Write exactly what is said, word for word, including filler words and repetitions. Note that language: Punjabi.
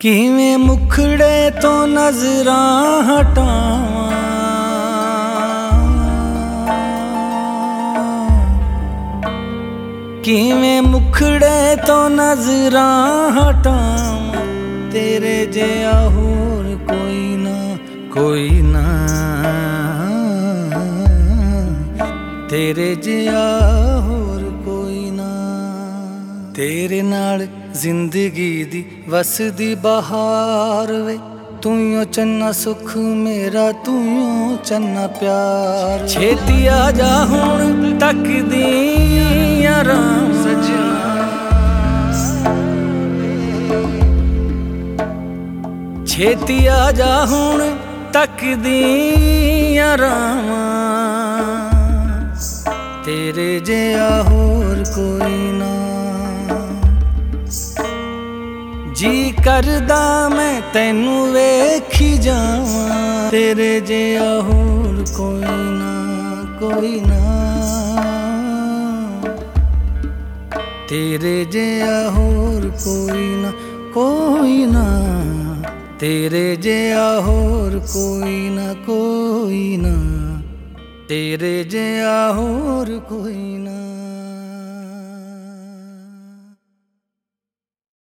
ਕਿਵੇਂ ਮੁਖੜੇ ਤੋਂ ਨਜ਼ਰਾਂ ਹਟਾਵਾਂ, ਕਿਵੇਂ ਮੁਖੜੇ ਤੋਂ ਨਜ਼ਰਾਂ ਹਟਾਵਾਂ। ਤੇਰੇ ਜਿਹਾ ਹੋਰ ਕੋਈ ਨਾ, ਕੋਈ ਨਾ, ਤੇਰੇ ਜਿਹਾ ਹੋਰ ਕੋਈ ਨਾ। ਤੇਰੇ ਨਾਲ ਜ਼ਿੰਦਗੀ ਦੀ ਵਸਦੀ ਬਹਾਰ ਵੇ, ਤੂੰ ਓ ਚੰਨਾ ਸੁਖ ਮੇਰਾ, ਤੂੰ ਓ ਚੰਨਾ ਪਿਆਰ। ਛੇਤੀ ਆ ਜਾ ਹੁਣ ਤੱਕਦੀ ਆਰਾਮ ਸਜਣਾ, ਛੇਤੀ ਆ ਜਾ ਹੁਣ ਤੱਕਦੀ ਆਰਾਮ। ਤੇਰੇ ਜਿਹਾ ਹੋਰ ਕੋਈ ਨਾ। ਜੀ ਕਰਦਾ ਮੈਂ ਤੈਨੂੰ ਵੇਖੀ ਜਾਵਾਂ, ਤੇਰੇ ਜਿਹਾ ਹੋਰ ਕੋਈ ਨਾ, ਕੋਈ ਨਾ, ਤੇਰੇ ਜਿਹਾ ਹੋਰ ਕੋਈ ਨਾ, ਕੋਈ ਨਾ, ਤੇਰੇ ਜਿਹਾ ਹੋਰ ਕੋਈ ਨਾ, ਕੋਈ ਨਾ, ਤੇਰੇ ਜਿਹਾ ਹੋਰ ਕੋਈ ਨਾ।